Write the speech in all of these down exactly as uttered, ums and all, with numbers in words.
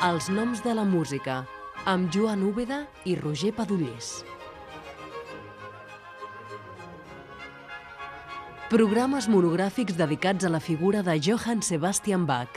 Els noms de la música, amb Joan Úbeda i Roger Padullés. Programes monogràfics dedicats a la figura de Johann Sebastian Bach.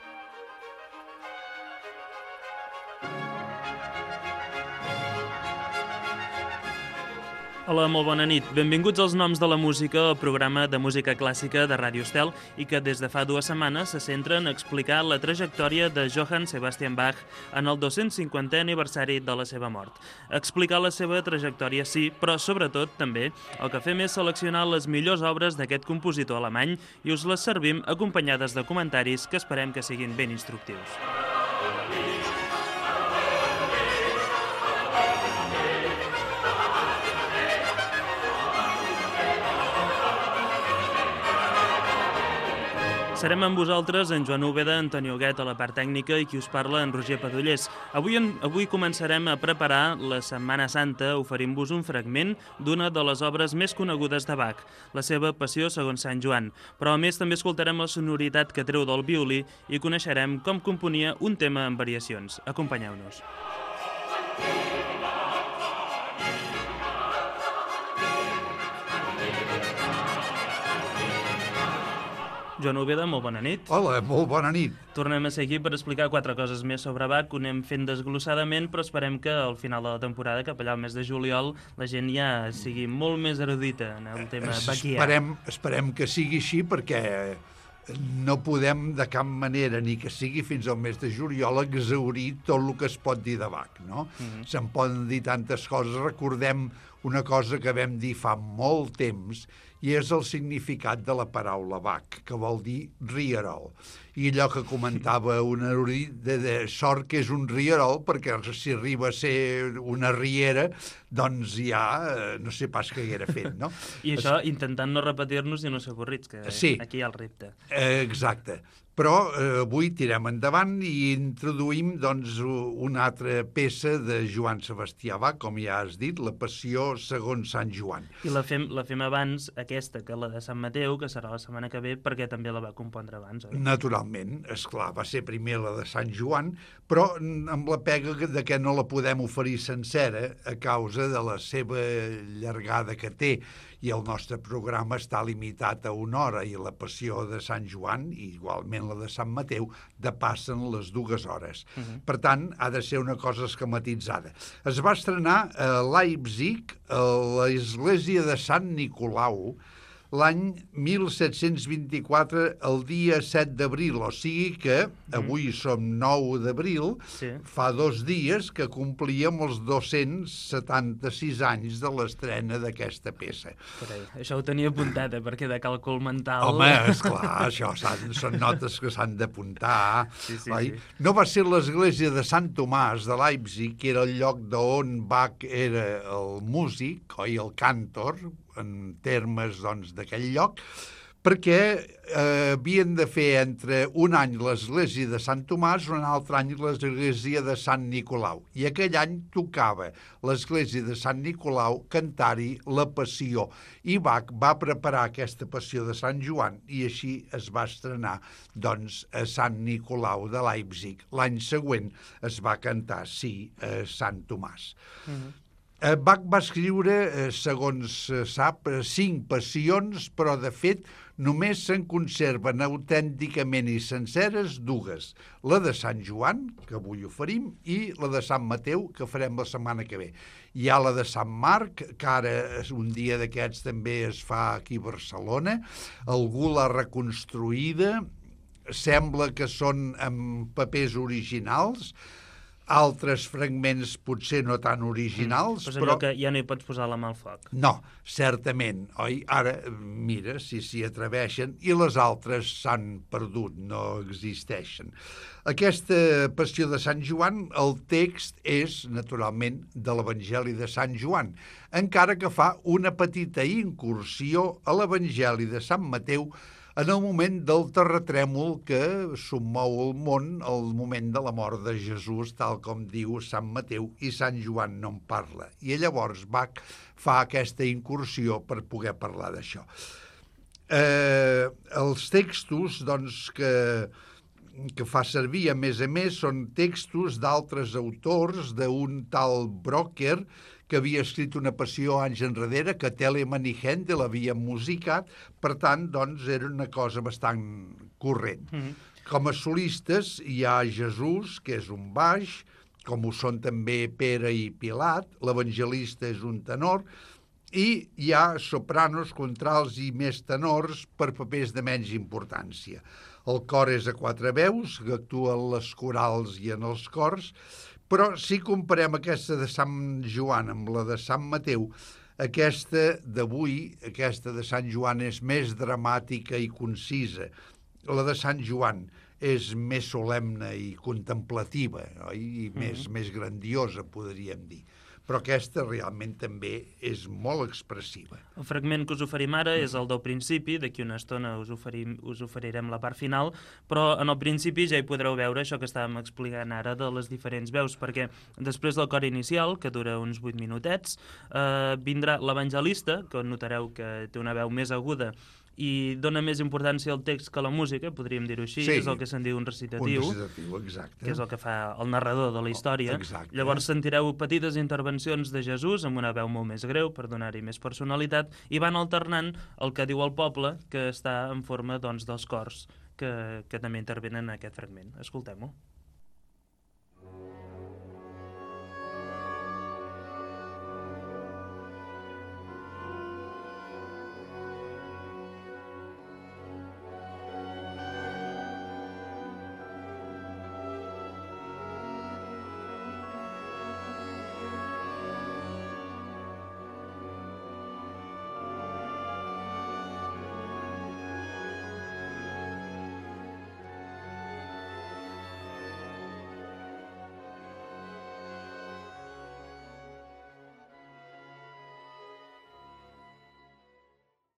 Hola, molt bona nit. Benvinguts als Noms de la Música, el programa de música clàssica de Ràdio Estel i que des de fa dues setmanes se centra en explicar la trajectòria de Johann Sebastian Bach en el dos-cents cinquantè aniversari de la seva mort. Explicar la seva trajectòria sí, però sobretot també el que fem és seleccionar les millors obres d'aquest compositor alemany i us les servim acompanyades de comentaris que esperem que siguin ben instructius. Serem amb vosaltres en Joan Úbeda, Antoni Huguet a la part tècnica i qui us parla en Roger Padullés. Avui, en, avui començarem a preparar la Setmana Santa oferint-vos un fragment d'una de les obres més conegudes de Bach, la seva Passió segons Sant Joan. Però a més també escoltarem la sonoritat que treu del violí i coneixerem com componia un tema en variacions. Acompanyeu-nos. Joan Úbeda, molt bona nit. Hola, molt bona nit. Tornem a ser aquí per explicar quatre coses més sobre Bach, ho anem fent desglossadament, però esperem que al final de la temporada, cap allà al mes de juliol, la gent ja sigui molt més erudita en el tema bachià. Esperem, esperem que sigui així perquè no podem de cap manera, ni que sigui fins al mes de juliol, exhaurir tot el que es pot dir de Bach, no? Mm-hmm. Se'n poden dir tantes coses. Recordem una cosa que vam dir fa molt temps, i és el significat de la paraula Bach, que vol dir rierol. I allò que comentava un erudit de, de sort que és un rierol, perquè si arriba a ser una riera, doncs ja no sé pas què haguera fet, no? I això intentant no repetir-nos i no ser avorrits, que sí, aquí hi ha el repte. Eh, exacte. Però eh, avui tirem endavant i introduïm doncs, una altra peça de Johann Sebastian Bach, com ja has dit, la Passió segons Sant Joan. I la fem, la fem abans, aquesta, que la de Sant Mateu, que serà la setmana que ve, perquè també la va compondre abans, oi? Naturalment, esclar, va ser primer la de Sant Joan, però amb la pega de que no la podem oferir sencera a causa de la seva llargada que té, i el nostre programa està limitat a una hora, i la Passió de Sant Joan, i igualment la de Sant Mateu, depassen les dues hores. Uh-huh. Per tant, ha de ser una cosa esquematitzada. Es va estrenar a Leipzig, a l'església de Sant Nicolau, l'any mil set-cents vint-i-quatre, el dia set d'abril, o sigui que avui som nou d'abril, sí. Fa dos dies que complíem els dos-cents setanta-sis anys de l'estrena d'aquesta peça. Carai, això ho tenia apuntat, eh, perquè de càlcul mental... Home, esclar, això són notes que s'han d'apuntar. Sí, sí, oi? sí. No va ser l'església de Sant Tomàs de Leipzig, que era el lloc d'on Bach era el músic, oi, el càntor, en termes doncs, d'aquell lloc, perquè eh, havien de fer entre un any l'església de Sant Tomàs i un altre any l'església de Sant Nicolau. I aquell any tocava l'església de Sant Nicolau cantar-hi la Passió. I Bach va preparar aquesta Passió de Sant Joan i així es va estrenar doncs, a Sant Nicolau de Leipzig. L'any següent es va cantar, sí, a Sant Tomàs. Mm-hmm. Bach va escriure, segons sap, cinc passions, però de fet només se'n conserven autènticament i senceres dues. La de Sant Joan, que avui oferim, i la de Sant Mateu, que farem la setmana que ve. Hi ha la de Sant Marc, que ara un dia d'aquests també es fa aquí a Barcelona. Algú l'ha reconstruïda, sembla que són amb papers originals, altres fragments potser no tan originals, mm, però... que ja no hi pots posar la mà al foc. No, certament, oi? Ara, mira, si s'hi atreveixen, i les altres s'han perdut, no existeixen. Aquesta Passió de Sant Joan, el text és, naturalment, de l'Evangeli de Sant Joan, encara que fa una petita incursió a l'Evangeli de Sant Mateu en el moment del terratrèmol que sommou el món al moment de la mort de Jesús, tal com diu Sant Mateu, i Sant Joan no en parla. I llavors Bach fa aquesta incursió per poder parlar d'això. Eh, els textos doncs, que que fa servir, a més a més, són textos d'altres autors, d'un tal Brocker, que havia escrit una passió anys enrere, que Telemann i Händel havien musicat, per tant, doncs, era una cosa bastant corrent. Mm-hmm. Com a solistes hi ha Jesús, que és un baix, com ho són també Pere i Pilat, l'evangelista és un tenor, i hi ha sopranos, contrals i més tenors per papers de menys importància. El cor és a quatre veus, que actua en les corals i en els cors, però si comparem aquesta de Sant Joan amb la de Sant Mateu, aquesta d'avui, aquesta de Sant Joan, és més dramàtica i concisa. La de Sant Joan és més solemne i contemplativa, oi? I mm-hmm. més, més grandiosa, podríem dir. Però aquesta realment també és molt expressiva. El fragment que us oferim ara és el del principi, d'aquí una estona us, oferim, us oferirem la part final, però en el principi ja hi podreu veure això que estàvem explicant ara de les diferents veus, perquè després del cor inicial, que dura uns vuit minutets, eh, vindrà l'evangelista, que notareu que té una veu més aguda i dona més importància al text que a la música, podríem dir-ho així, sí, és el que se'n diu un recitatiu, un recitatiu, exacte. Que és el que fa el narrador de la història. Exacte. Llavors sentireu petites intervencions de Jesús amb una veu molt més greu per donar-hi més personalitat i van alternant el que diu el poble, que està en forma doncs, dels cors que, que també intervenen en aquest fragment. Escoltem-ho.